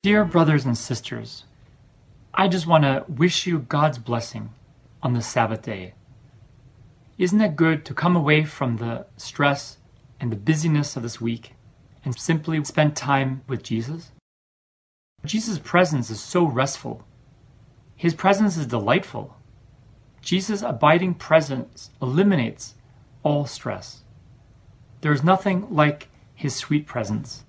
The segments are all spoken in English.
Dear brothers and sisters, I just want to wish you God's blessing on the Sabbath day. Isn't it good to come away from the stress and the busyness of this week and simply spend time with Jesus? Jesus' presence is so restful. His presence is delightful. Jesus' abiding presence eliminates all stress. There is nothing like his sweet presence.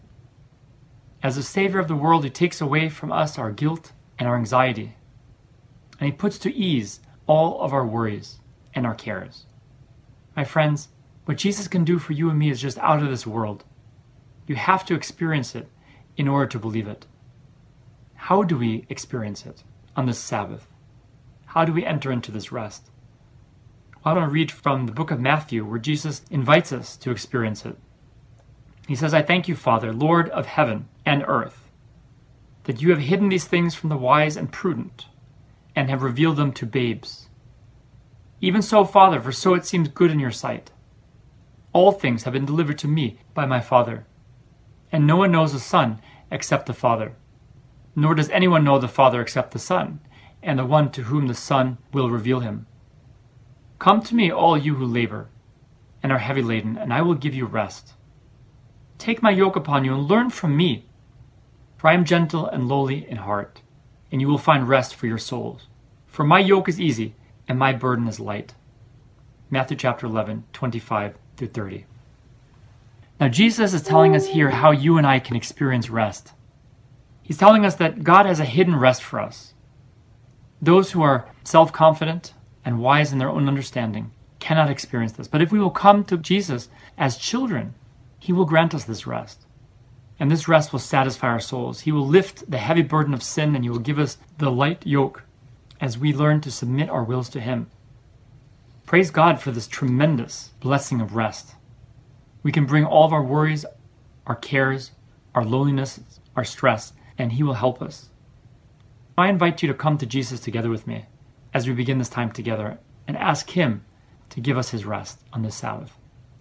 As the Savior of the world, he takes away from us our guilt and our anxiety, and he puts to ease all of our worries and our cares. My friends, what Jesus can do for you and me is just out of this world. You have to experience it in order to believe it. How do we experience it on this Sabbath? How do we enter into this rest? I want to read from the book of Matthew, where Jesus invites us to experience it. He says, I thank you, Father, Lord of heaven and earth, that you have hidden these things from the wise and prudent, and have revealed them to babes. Even so, Father, for so it seems good in your sight. All things have been delivered to me by my Father, and no one knows the Son except the Father, nor does anyone know the Father except the Son, and the one to whom the Son will reveal him. Come to me, all you who labor and are heavy laden, and I will give you rest. Take my yoke upon you and learn from me, for I am gentle and lowly in heart, and you will find rest for your souls. For my yoke is easy and my burden is light. Matthew chapter 11, 25 through 30. Now Jesus is telling us here how you and I can experience rest. He's telling us that God has a hidden rest for us. Those who are self-confident and wise in their own understanding cannot experience this. But if we will come to Jesus as children, he will grant us this rest. And this rest will satisfy our souls. He will lift the heavy burden of sin, and he will give us the light yoke as we learn to submit our wills to him. Praise God for this tremendous blessing of rest. We can bring all of our worries, our cares, our loneliness, our stress, and he will help us. I invite you to come to Jesus together with me as we begin this time together and ask him to give us his rest on this Sabbath.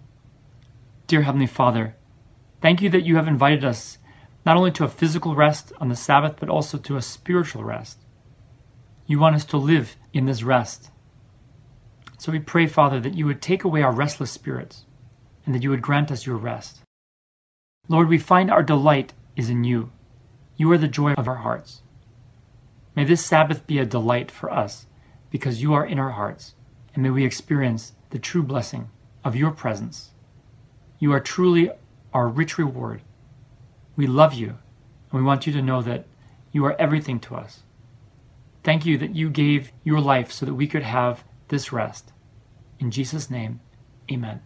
Dear Heavenly Father, thank you that you have invited us not only to a physical rest on the Sabbath, but also to a spiritual rest. You want us to live in this rest. So we pray, Father, that you would take away our restless spirits and that you would grant us your rest. Lord, we find our delight is in you. You are the joy of our hearts. May this Sabbath be a delight for us because you are in our hearts, and may we experience the true blessing of your presence. You are truly our rich reward. We love you, and we want you to know that you are everything to us. Thank you that you gave your life so that we could have this rest. In Jesus' name, amen.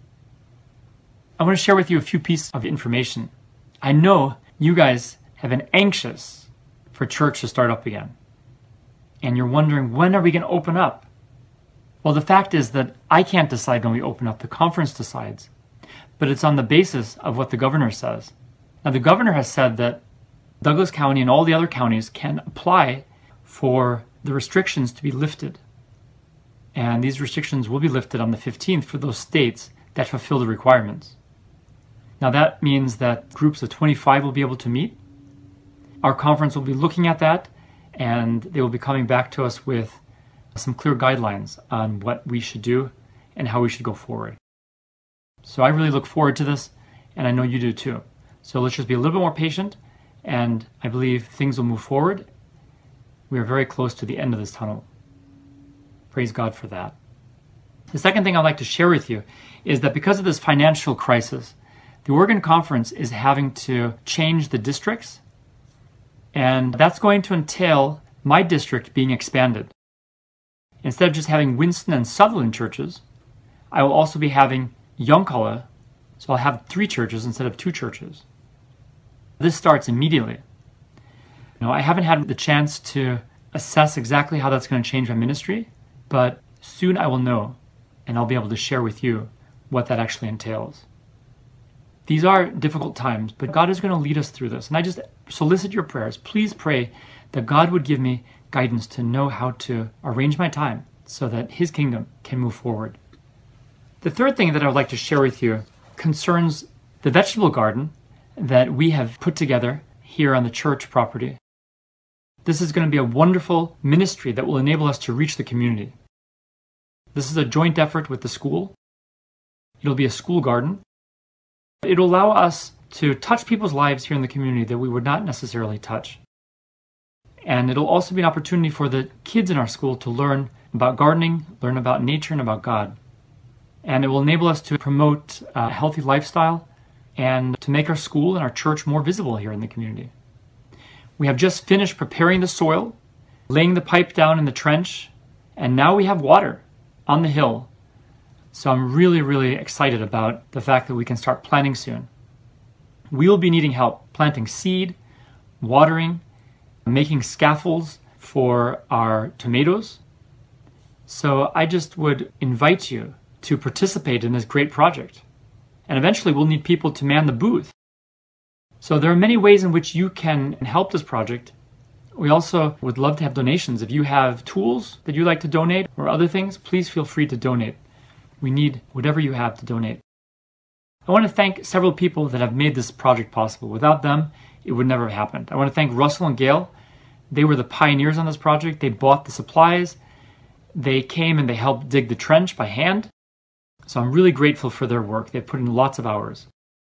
I want to share with you a few pieces of information. I know you guys have been anxious for church to start up again. And you're wondering, when are we going to open up? Well, the fact is that I can't decide when we open up. The conference decides. But it's on the basis of what the governor says. Now, the governor has said that Douglas County and all the other counties can apply for the restrictions to be lifted. And these restrictions will be lifted on the 15th for those states that fulfill the requirements. Now, that means that groups of 25 will be able to meet. Our conference will be looking at that, and they will be coming back to us with some clear guidelines on what we should do and how we should go forward. So I really look forward to this, and I know you do too. So let's just be a little bit more patient, and I believe things will move forward. We are very close to the end of this tunnel. Praise God for that. The second thing I'd like to share with you is that because of this financial crisis, the Oregon Conference is having to change the districts, and that's going to entail my district being expanded. Instead of just having Winston and Sutherland churches, I will also be having Yoncalla, so I'll have 3 churches instead of 2 churches. This starts immediately. I haven't had the chance to assess exactly how that's going to change my ministry, but soon I will know, and I'll be able to share with you what that actually entails. These are difficult times, but God is going to lead us through this. And I just solicit your prayers. Please pray that God would give me guidance to know how to arrange my time so that his kingdom can move forward. The third thing that I would like to share with you concerns the vegetable garden that we have put together here on the church property. This is going to be a wonderful ministry that will enable us to reach the community. This is a joint effort with the school. It'll be a school garden. It'll allow us to touch people's lives here in the community that we would not necessarily touch. And it'll also be an opportunity for the kids in our school to learn about gardening, learn about nature, and about God. And it will enable us to promote a healthy lifestyle and to make our school and our church more visible here in the community. We have just finished preparing the soil, laying the pipe down in the trench, and now we have water on the hill. So I'm really, really excited about the fact that we can start planting soon. We will be needing help planting seed, watering, making scaffolds for our tomatoes. So I just would invite you to participate in this great project. And eventually we'll need people to man the booth. So there are many ways in which you can help this project. We also would love to have donations. If you have tools that you'd like to donate or other things, please feel free to donate. We need whatever you have to donate. I want to thank several people that have made this project possible. Without them, it would never have happened. I want to thank Russell and Gail. They were the pioneers on this project. They bought the supplies. They came and they helped dig the trench by hand. So I'm really grateful for their work. They've put in lots of hours.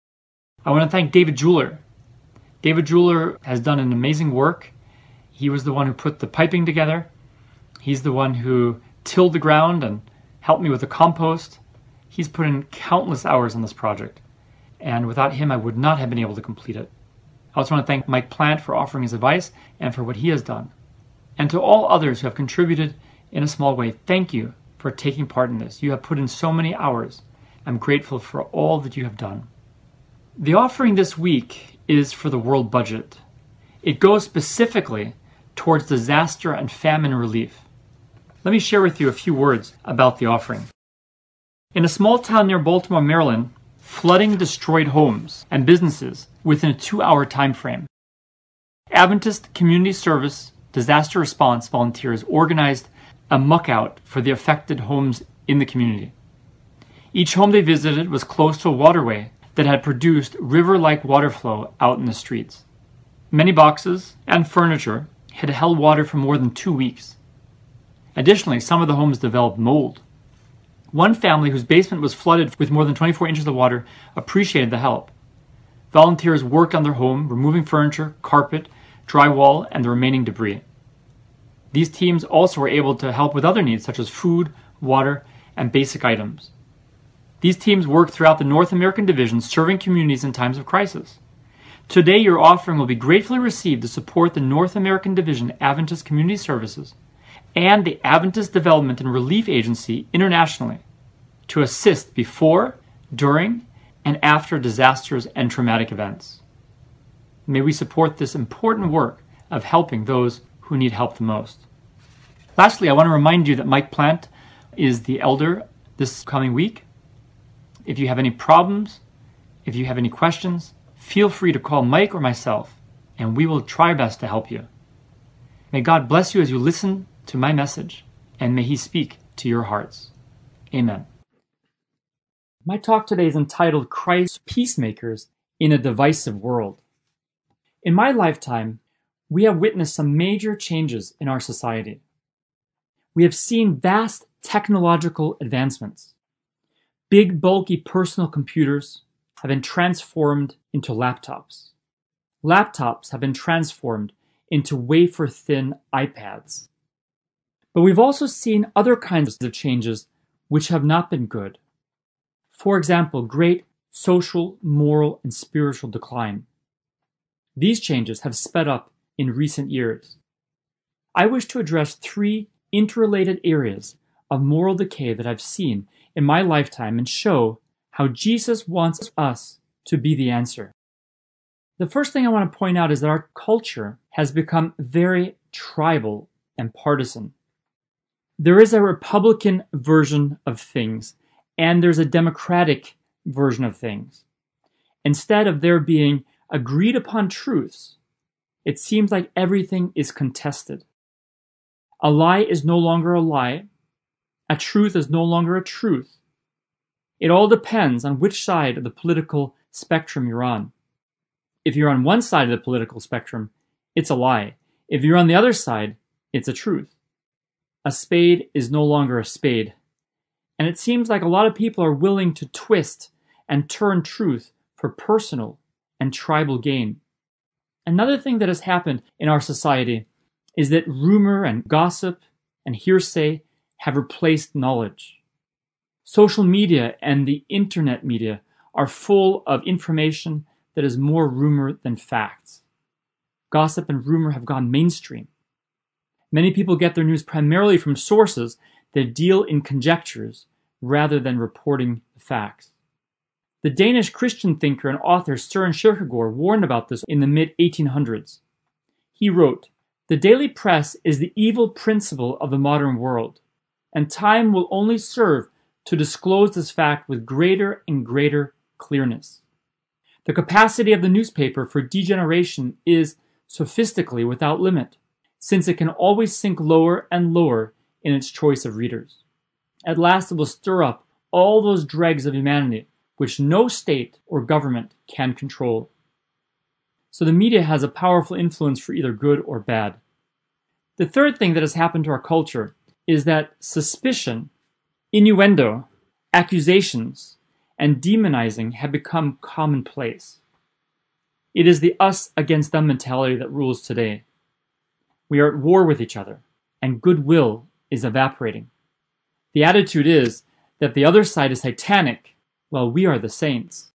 I want to thank David Jeweler. David Jeweler has done an amazing work. He was the one who put the piping together. He's the one who tilled the ground and helped me with the compost. He's put in countless hours on this project. And without him, I would not have been able to complete it. I also want to thank Mike Plant for offering his advice and for what he has done. And to all others who have contributed in a small way, thank you for taking part in this. You have put in so many hours. I'm grateful for all that you have done. The offering this week is for the world budget. It goes specifically towards disaster and famine relief. Let me share with you a few words about the offering. In a small town near Baltimore, Maryland, flooding destroyed homes and businesses within a 2-hour time frame. Adventist Community Service disaster response volunteers organized a muck-out for the affected homes in the community. Each home they visited was close to a waterway that had produced river-like water flow out in the streets. Many boxes and furniture had held water for more than 2 weeks. Additionally, some of the homes developed mold. One family whose basement was flooded with more than 24 inches of water appreciated the help. Volunteers worked on their home, removing furniture, carpet, drywall, and the remaining debris. These teams also were able to help with other needs such as food, water, and basic items. These teams worked throughout the North American division, serving communities in times of crisis. Today, your offering will be gratefully received to support the North American Division Adventist Community Services and the Adventist Development and Relief Agency internationally to assist before, during, and after disasters and traumatic events. May we support this important work of helping those who need help the most. Lastly, I want to remind you that Mike Plant is the elder this coming week. If you have any problems, if you have any questions, feel free to call Mike or myself, and we will try our best to help you. May God bless you as you listen to my message, and may He speak to your hearts. Amen. My talk today is entitled Christ's Peacemakers in a Divisive World. In my lifetime, we have witnessed some major changes in our society. We have seen vast technological advancements. Big, bulky personal computers have been transformed into laptops. Laptops have been transformed into wafer-thin iPads. But we've also seen other kinds of changes which have not been good. For example, great social, moral, and spiritual decline. These changes have sped up in recent years. I wish to address 3 interrelated areas of moral decay that I've seen in my lifetime and show how Jesus wants us to be the answer. The first thing I want to point out is that our culture has become very tribal and partisan. There is a Republican version of things, and there's a Democratic version of things. Instead of there being agreed upon truths, it seems like everything is contested. A lie is no longer a lie. A truth is no longer a truth. It all depends on which side of the political spectrum you're on. If you're on one side of the political spectrum, it's a lie. If you're on the other side, it's a truth. A spade is no longer a spade. And it seems like a lot of people are willing to twist and turn truth for personal and tribal gain. Another thing that has happened in our society is that rumor and gossip and hearsay have replaced knowledge. Social media and the internet media are full of information that is more rumor than facts. Gossip and rumor have gone mainstream. Many people get their news primarily from sources that deal in conjectures rather than reporting the facts. The Danish Christian thinker and author Søren Kierkegaard warned about this in the mid-1800s. He wrote, "The daily press is the evil principle of the modern world, and time will only serve to disclose this fact with greater and greater clearness. The capacity of the newspaper for degeneration is sophistically without limit, since it can always sink lower and lower in its choice of readers. At last it will stir up all those dregs of humanity which no state or government can control." So the media has a powerful influence for either good or bad. The third thing that has happened to our culture is that suspicion, innuendo, accusations, and demonizing have become commonplace. It is the us against them mentality that rules today. We are at war with each other, and goodwill is evaporating. The attitude is that the other side is satanic, while we are the saints.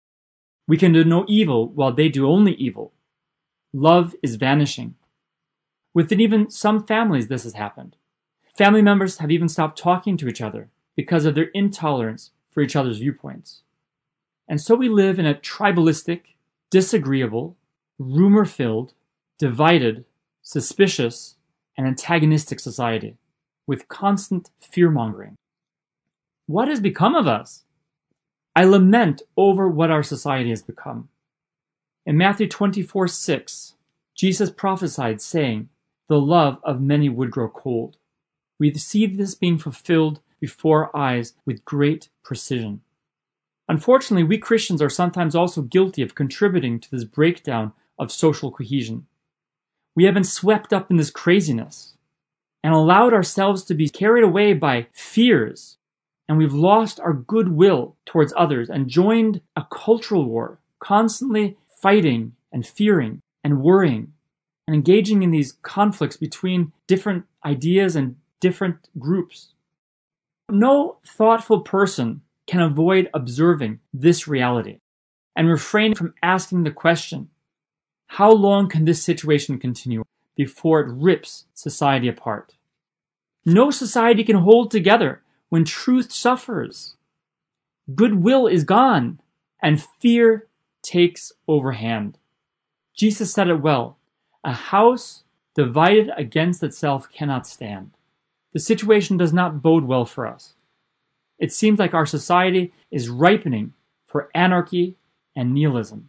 We can do no evil while they do only evil. Love is vanishing. Within even some families, this has happened. Family members have even stopped talking to each other because of their intolerance for each other's viewpoints. And so we live in a tribalistic, disagreeable, rumor-filled, divided, suspicious, and antagonistic society with constant fear-mongering. What has become of us? I lament over what our society has become. In Matthew 24:6, Jesus prophesied, saying, "The love of many would grow cold." We see this being fulfilled before our eyes with great precision. Unfortunately, we Christians are sometimes also guilty of contributing to this breakdown of social cohesion. We have been swept up in this craziness and allowed ourselves to be carried away by fears, and we've lost our goodwill towards others and joined a cultural war, constantly fighting and fearing and worrying and engaging in these conflicts between different ideas and different groups. No thoughtful person can avoid observing this reality and refrain from asking the question, how long can this situation continue before it rips society apart? No society can hold together when truth suffers. Goodwill is gone and fear takes overhand. Jesus said it well, "A house divided against itself cannot stand." The situation does not bode well for us. It seems like our society is ripening for anarchy and nihilism.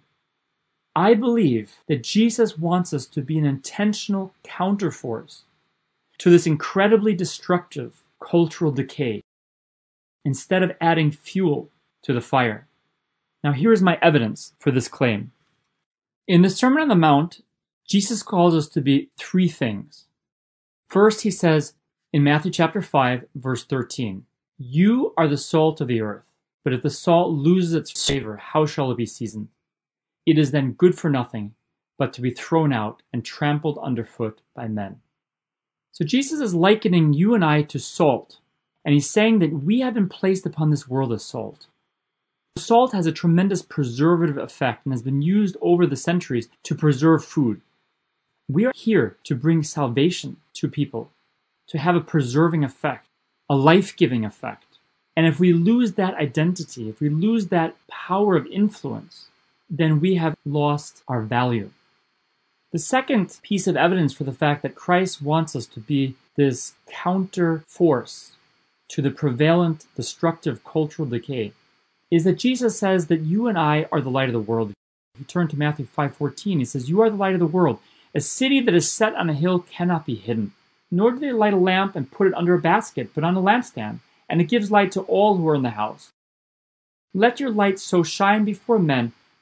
I believe that Jesus wants us to be an intentional counterforce to this incredibly destructive cultural decay, instead of adding fuel to the fire. Now here is my evidence for this claim. In the Sermon on the Mount, Jesus calls us to be three things. First, he says in Matthew chapter 5, verse 13, "You are the salt of the earth, but if the salt loses its flavor, how shall it be seasoned? It is then good for nothing, but to be thrown out and trampled underfoot by men." So Jesus is likening you and I to salt, and he's saying that we have been placed upon this world as salt. Salt has a tremendous preservative effect and has been used over the centuries to preserve food. We are here to bring salvation to people, to have a preserving effect, a life-giving effect. And if we lose that identity, if we lose that power of influence, then we have lost our value. The second piece of evidence for the fact that Christ wants us to be this counter force to the prevalent destructive cultural decay is that Jesus says that you and I are the light of the world. If you turn to Matthew 5:14, he says, "You are the light of the world. A city that is set on a hill cannot be hidden. Nor do they light a lamp and put it under a basket, but on a lampstand, and it gives light to all who are in the house. Let your light so shine before men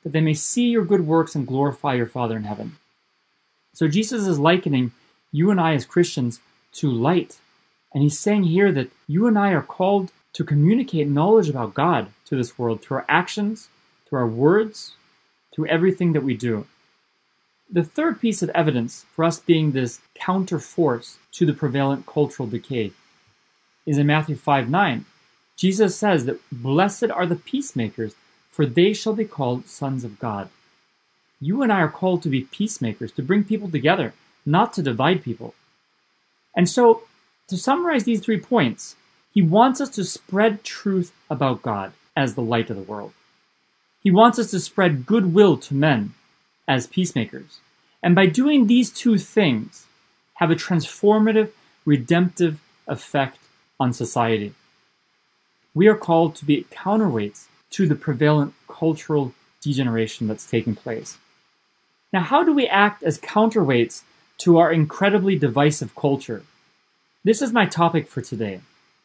that they may see your good works and glorify your Father in heaven. So Jesus is likening you and I as Christians to light. And he's saying here that you and I are called to communicate knowledge about God to this world through our actions, through our words, through everything that we do. The third piece of evidence for us being this counter force to the prevalent cultural decay is in Matthew 5:9. Jesus says that blessed are the peacemakers, for they shall be called sons of God. You and I are called to be peacemakers, to bring people together, not to divide people. And so, to summarize these 3 points, he wants us to spread truth about God as the light of the world. He wants us to spread goodwill to men as peacemakers. And by doing these 2 things, have a transformative, redemptive effect on society. We are called to be counterweights to the prevalent cultural degeneration that's taking place. Now, how do we act as counterweights to our incredibly divisive culture? This is my topic for today.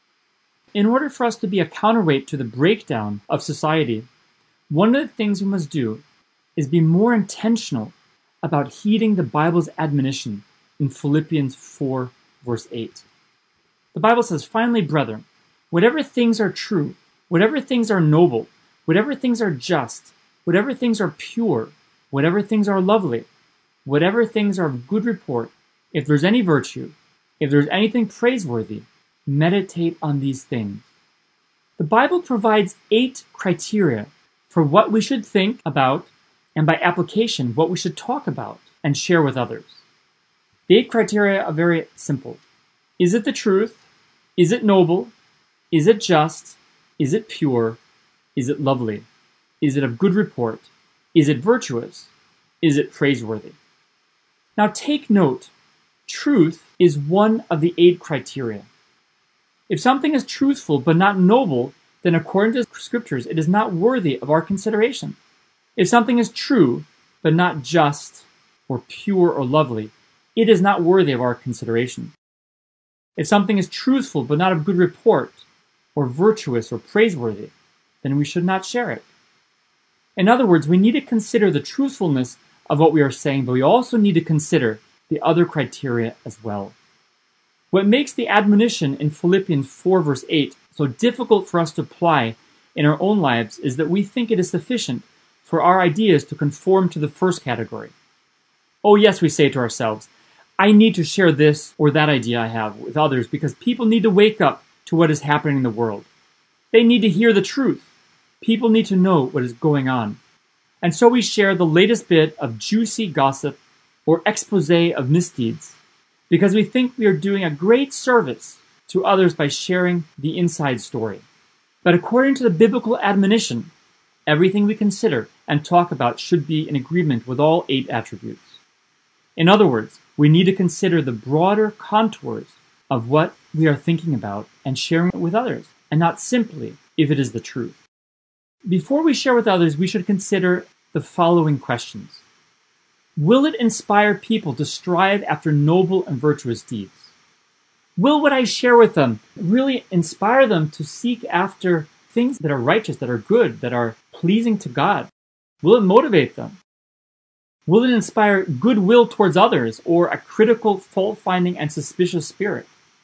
In order for us to be a counterweight to the breakdown of society, one of the things we must do is be more intentional about heeding the Bible's admonition in Philippians 4, verse 8. The Bible says, "Finally, brethren, whatever things are true, whatever things are noble, whatever things are just, whatever things are pure, whatever things are lovely, whatever things are of good report, if there's any virtue, if there's anything praiseworthy, meditate on these things." The Bible provides 8 criteria for what we should think about, and by application, what we should talk about and share with others. The 8 criteria are very simple. Is it the truth? Is it noble? Is it just? Is it pure? Is it lovely? Is it of good report? Is it virtuous? Is it praiseworthy? Now take note, truth is one of the 8 criteria. If something is truthful but not noble, then according to scriptures, it is not worthy of our consideration. If something is true but not just or pure or lovely, it is not worthy of our consideration. If something is truthful but not of good report, or virtuous or praiseworthy, then we should not share it. In other words, we need to consider the truthfulness of what we are saying, but we also need to consider the other criteria as well. What makes the admonition in Philippians 4 verse 8 so difficult for us to apply in our own lives is that we think it is sufficient for our ideas to conform to the first category. Oh yes, we say to ourselves, I need to share this or that idea I have with others because people need to wake up to what is happening in the world. They need to hear the truth. People need to know what is going on. And so we share the latest bit of juicy gossip or expose of misdeeds because we think we are doing a great service to others by sharing the inside story. But according to the biblical admonition, everything we consider and talk about should be in agreement with all 8 attributes. In other words, we need to consider the broader contours of what we are thinking about and sharing it with others, and not simply if it is the truth. Before we share with others, we should consider the following questions. Will it inspire people to strive after noble and virtuous deeds? Will what I share with them really inspire them to seek after things that are righteous, that are good, that are pleasing to God? Will it motivate them? Will it inspire goodwill towards others or a critical, fault-finding, and suspicious spirit?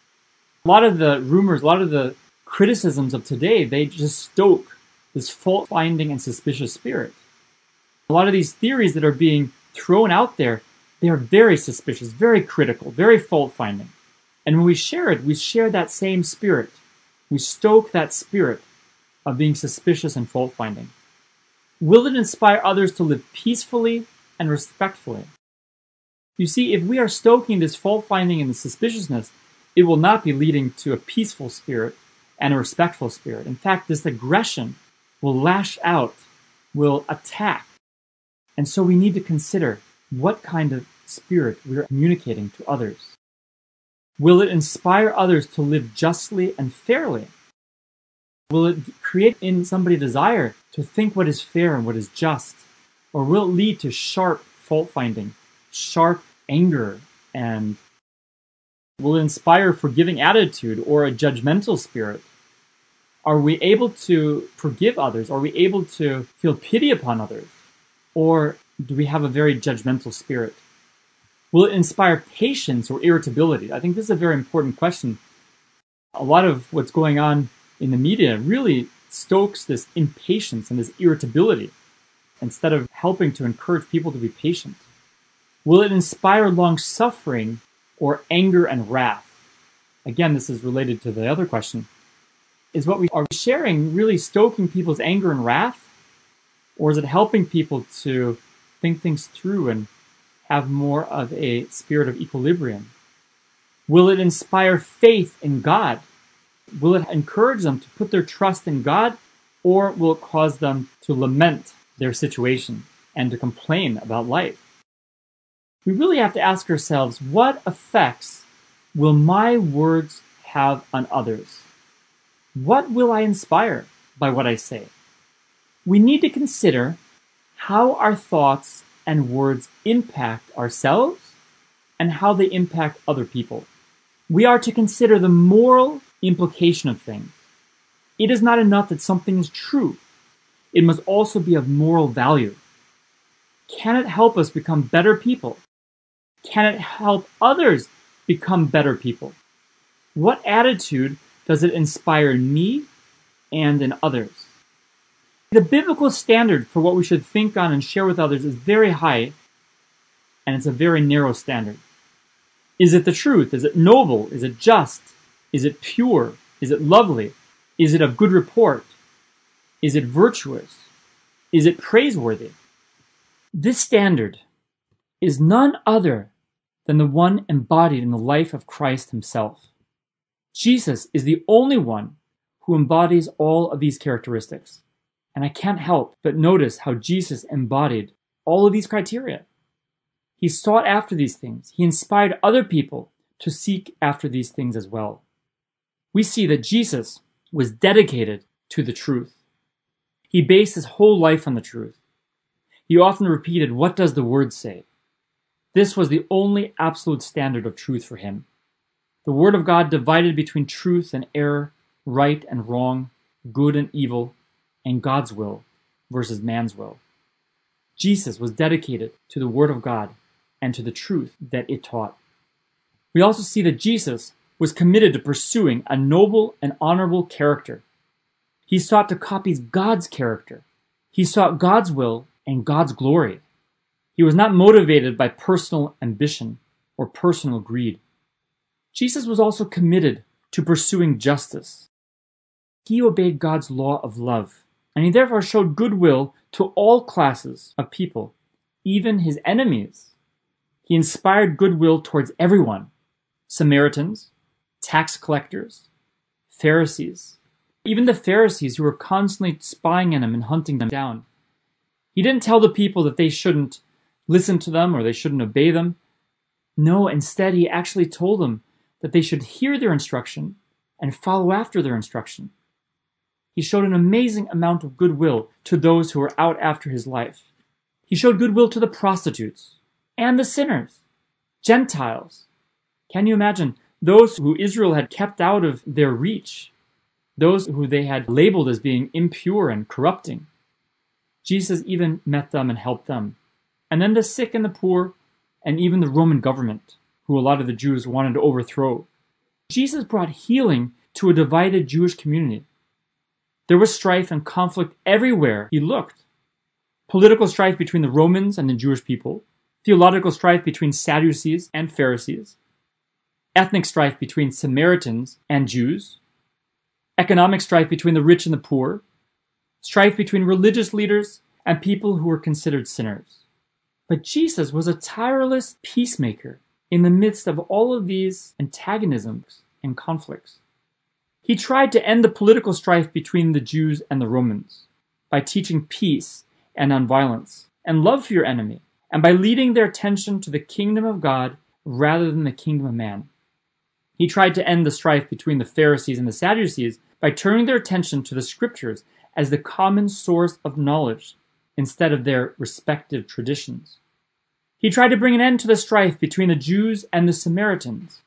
A lot of the rumors, a lot of the criticisms of today, they just stoke this fault-finding and suspicious spirit. A lot of these theories that are being thrown out there, they are very suspicious, very critical, very fault-finding. And when we share it, we share that same spirit. We stoke that spirit of being suspicious and fault-finding. Will it inspire others to live peacefully and respectfully? You see, if we are stoking this fault-finding and the suspiciousness, it will not be leading to a peaceful spirit and a respectful spirit. In fact, this aggression will lash out, will attack. And so we need to consider what kind of spirit we are communicating to others. Will it inspire others to live justly and fairly? Will it create in somebody a desire to think what is fair and what is just? Or will it lead to sharp fault-finding, sharp anger, and will it inspire a forgiving attitude or a judgmental spirit? Are we able to forgive others? Are we able to feel pity upon others? Or do we have a very judgmental spirit? Will it inspire patience or irritability? I think this is a very important question. A lot of what's going on in the media really stokes this impatience and this irritability instead of helping to encourage people to be patient. Will it inspire long-suffering or anger and wrath? Again, this is related to the other question. Is what we are sharing really stoking people's anger and wrath? Or is it helping people to think things through and have more of a spirit of equilibrium? Will it inspire faith in God? Will it encourage them to put their trust in God? Or will it cause them to lament their situation and to complain about life? We really have to ask ourselves, what effects will my words have on others? What will I inspire by what I say? We need to consider how our thoughts and words impact ourselves and how they impact other people. We are to consider the moral implication of things. It is not enough that something is true. It must also be of moral value. Can it help us become better people? Can it help others become better people? What attitude does it inspire in me and in others? The biblical standard for what we should think on and share with others is very high, and it's a very narrow standard. Is it the truth? Is it noble? Is it just? Is it pure? Is it lovely? Is it of good report? Is it virtuous? Is it praiseworthy? This standard is none other than the one embodied in the life of Christ himself. Jesus is the only one who embodies all of these characteristics. And I can't help but notice how Jesus embodied all of these criteria. He sought after these things. He inspired other people to seek after these things as well. We see that Jesus was dedicated to the truth. He based his whole life on the truth. He often repeated, "What does the word say?" This was the only absolute standard of truth for him. The word of God divided between truth and error, right and wrong, good and evil, and God's will versus man's will. Jesus was dedicated to the word of God and to the truth that it taught. We also see that Jesus was committed to pursuing a noble and honorable character. He sought to copy God's character. He sought God's will and God's glory. He was not motivated by personal ambition or personal greed. Jesus was also committed to pursuing justice. He obeyed God's law of love, and he therefore showed goodwill to all classes of people, even his enemies. He inspired goodwill towards everyone: Samaritans, tax collectors, Pharisees, even the Pharisees who were constantly spying on him and hunting them down. He didn't tell the people that they shouldn't listen to them or they shouldn't obey them. No, instead he actually told them that they should hear their instruction and follow after their instruction. He showed an amazing amount of goodwill to those who were out after his life. He showed goodwill to the prostitutes and the sinners, Gentiles. Can you imagine those who Israel had kept out of their reach, those who they had labeled as being impure and corrupting? Jesus even met them and helped them. And then the sick and the poor, and even the Roman government, who a lot of the Jews wanted to overthrow. Jesus brought healing to a divided Jewish community. There was strife and conflict everywhere he looked. Political strife between the Romans and the Jewish people, theological strife between Sadducees and Pharisees, ethnic strife between Samaritans and Jews, economic strife between the rich and the poor, strife between religious leaders and people who were considered sinners. But Jesus was a tireless peacemaker in the midst of all of these antagonisms and conflicts. He tried to end the political strife between the Jews and the Romans by teaching peace and nonviolence and love for your enemy, and by leading their attention to the kingdom of God rather than the kingdom of man. He tried to end the strife between the Pharisees and the Sadducees by turning their attention to the scriptures as the common source of knowledge instead of their respective traditions. He tried to bring an end to the strife between the Jews and the Samaritans.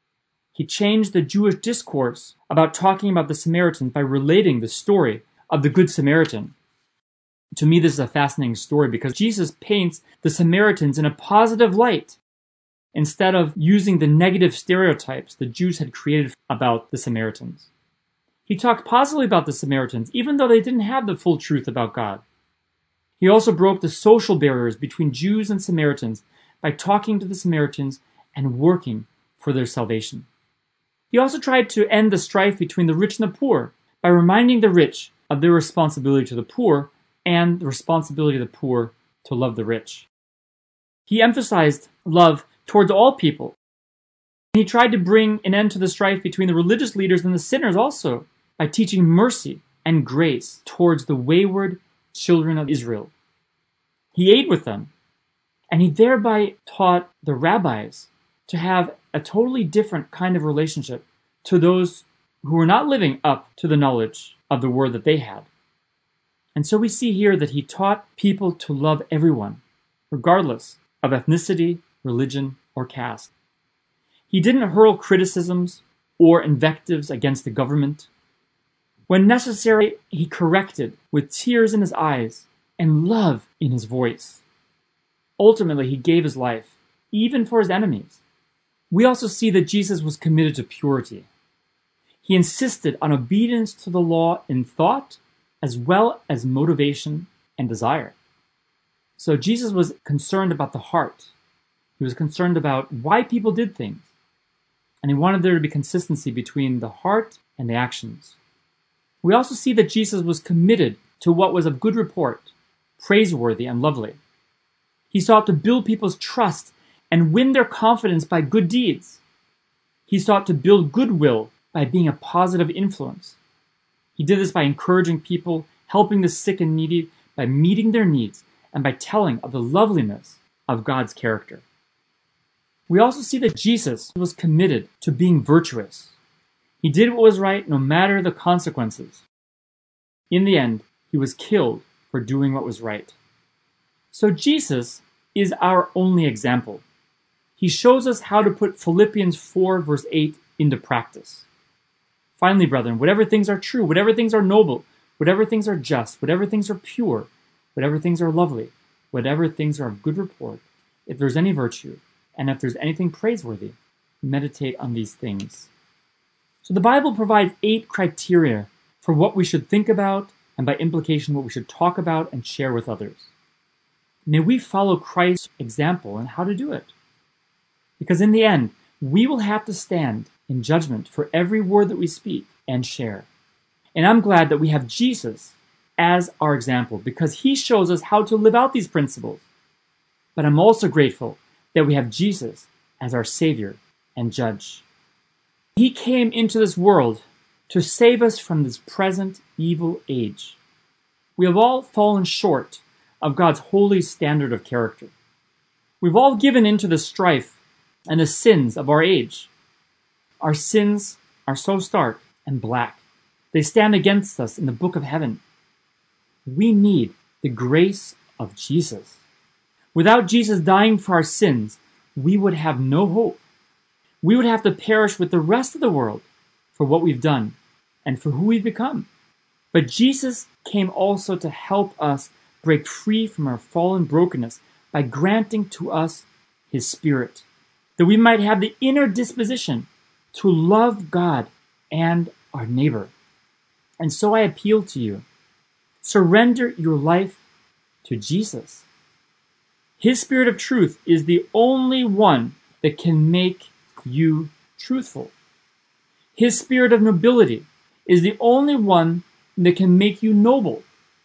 He changed the Jewish discourse about talking about the Samaritans by relating the story of the Good Samaritan. To me, this is a fascinating story because Jesus paints the Samaritans in a positive light instead of using the negative stereotypes the Jews had created about the Samaritans. He talked positively about the Samaritans, even though they didn't have the full truth about God. He also broke the social barriers between Jews and Samaritans by talking to the Samaritans and working for their salvation. He also tried to end the strife between the rich and the poor by reminding the rich of their responsibility to the poor and the responsibility of the poor to love the rich. He emphasized love towards all people. He tried to bring an end to the strife between the religious leaders and the sinners also by teaching mercy and grace towards the wayward children of Israel. He ate with them, and he thereby taught the rabbis to have a totally different kind of relationship to those who were not living up to the knowledge of the word that they had. And so we see here that he taught people to love everyone, regardless of ethnicity, religion, or caste. He didn't hurl criticisms or invectives against the government. When necessary, he corrected with tears in his eyes and love in his voice. Ultimately, he gave his life, even for his enemies. We also see that Jesus was committed to purity. He insisted on obedience to the law in thought, as well as motivation and desire. So Jesus was concerned about the heart. He was concerned about why people did things. And he wanted there to be consistency between the heart and the actions. We also see that Jesus was committed to what was of good report, praiseworthy and lovely. He sought to build people's trust and win their confidence by good deeds. He sought to build goodwill by being a positive influence. He did this by encouraging people, helping the sick and needy, by meeting their needs, and by telling of the loveliness of God's character. We also see that Jesus was committed to being virtuous. He did what was right no matter the consequences. In the end, he was killed for doing what was right. So Jesus is our only example. He shows us how to put Philippians 4 verse 8 into practice. Finally, brethren, whatever things are true, whatever things are noble, whatever things are just, whatever things are pure, whatever things are lovely, whatever things are of good report, if there's any virtue, and if there's anything praiseworthy, meditate on these things. So the Bible provides 8 criteria for what we should think about, and by implication what we should talk about and share with others. May we follow Christ's example in how to do it. Because in the end, we will have to stand in judgment for every word that we speak and share. And I'm glad that we have Jesus as our example because he shows us how to live out these principles. But I'm also grateful that we have Jesus as our Savior and Judge. He came into this world to save us from this present evil age. We have all fallen short of God's holy standard of character. We've all given into the strife and the sins of our age. Our sins are so stark and black. They stand against us in the book of heaven. We need the grace of Jesus. Without Jesus dying for our sins, we would have no hope. We would have to perish with the rest of the world for what we've done and for who we've become. But Jesus came also to help us break free from our fallen brokenness by granting to us his Spirit, that we might have the inner disposition to love God and our neighbor. And so I appeal to you, surrender your life to Jesus. His Spirit of truth is the only one that can make you truthful. His Spirit of nobility is the only one that can make you noble.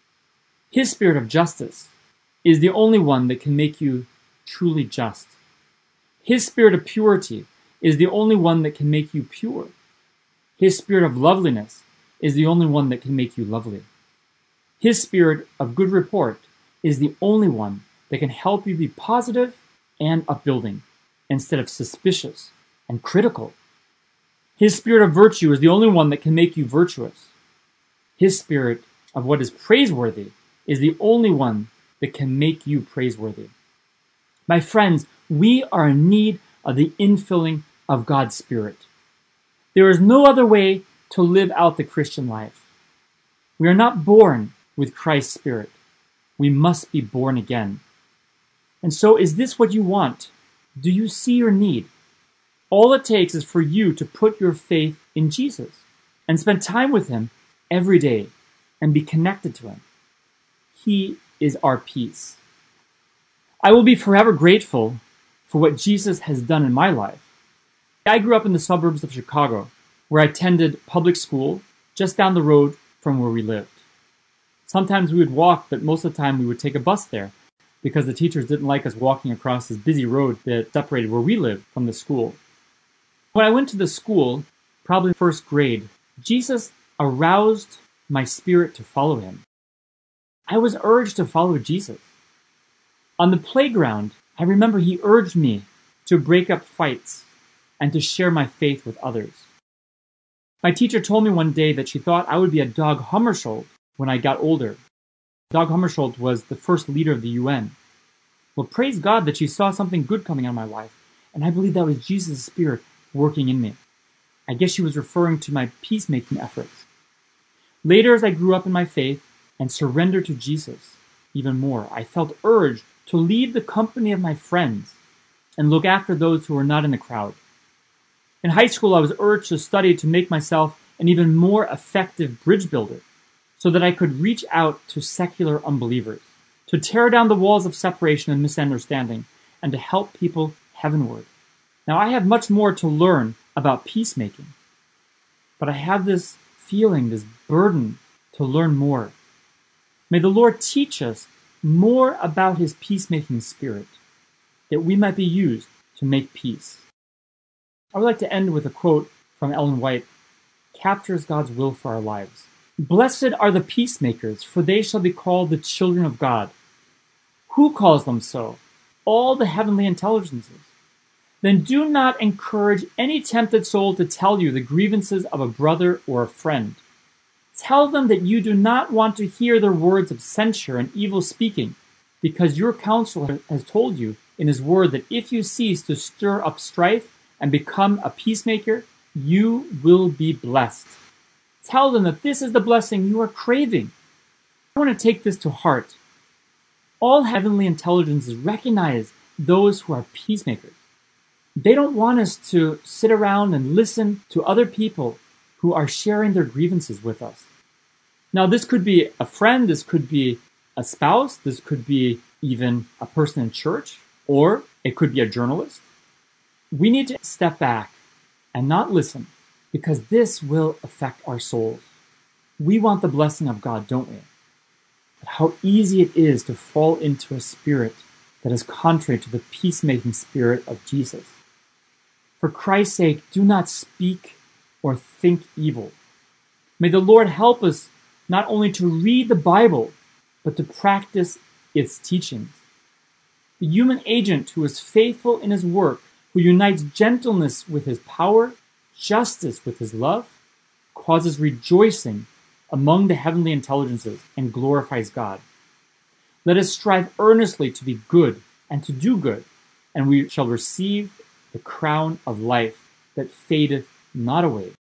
His Spirit of justice is the only one that can make you truly just. His Spirit of purity is the only one that can make you pure. His Spirit of loveliness is the only one that can make you lovely. His Spirit of good report is the only one that can help you be positive and upbuilding instead of suspicious and critical. His Spirit of virtue is the only one that can make you virtuous. His Spirit of what is praiseworthy is the only one that can make you praiseworthy. My friends, we are in need of the infilling of God's Spirit. There is no other way to live out the Christian life. We are not born with Christ's Spirit. We must be born again. And so, is this what you want? Do you see your need? All it takes is for you to put your faith in Jesus and spend time with Him every day and be connected to Him. He is our peace. I will be forever grateful for what Jesus has done in my life. I grew up in the suburbs of Chicago, where I attended public school just down the road from where we lived. Sometimes we would walk, but most of the time we would take a bus there because the teachers didn't like us walking across this busy road that separated where we lived from the school. When I went to the school, probably first grade, Jesus aroused my spirit to follow Him. I was urged to follow Jesus. On the playground, I remember He urged me to break up fights and to share my faith with others. My teacher told me one day that she thought I would be a Dag Hammarskjöld when I got older. Dag Hammarskjöld was the first leader of the UN. Well, praise God that she saw something good coming out of my life, and I believe that was Jesus' Spirit working in me. I guess she was referring to my peacemaking efforts. Later, as I grew up in my faith and surrendered to Jesus even more, I felt urged to leave the company of my friends and look after those who were not in the crowd. In high school, I was urged to study to make myself an even more effective bridge builder so that I could reach out to secular unbelievers, to tear down the walls of separation and misunderstanding, and to help people heavenward. Now, I have much more to learn about peacemaking, but I have this feeling, this burden to learn more. May the Lord teach us more about His peacemaking spirit, that we might be used to make peace. I would like to end with a quote from Ellen White, captures God's will for our lives. Blessed are the peacemakers, for they shall be called the children of God. Who calls them so? All the heavenly intelligences. Then do not encourage any tempted soul to tell you the grievances of a brother or a friend. Tell them that you do not want to hear their words of censure and evil speaking, because your counselor has told you in his word that if you cease to stir up strife and become a peacemaker, you will be blessed. Tell them that this is the blessing you are craving. I want to take this to heart. All heavenly intelligences recognize those who are peacemakers. They don't want us to sit around and listen to other people who are sharing their grievances with us. Now, this could be a friend, this could be a spouse, this could be even a person in church, or it could be a journalist. We need to step back and not listen, because this will affect our souls. We want the blessing of God, don't we? But how easy it is to fall into a spirit that is contrary to the peacemaking spirit of Jesus. For Christ's sake, do not speak or think evil. May the Lord help us not only to read the Bible, but to practice its teachings. The human agent who is faithful in his work, who unites gentleness with his power, justice with his love, causes rejoicing among the heavenly intelligences and glorifies God. Let us strive earnestly to be good and to do good, and we shall receive the crown of life that fadeth not away.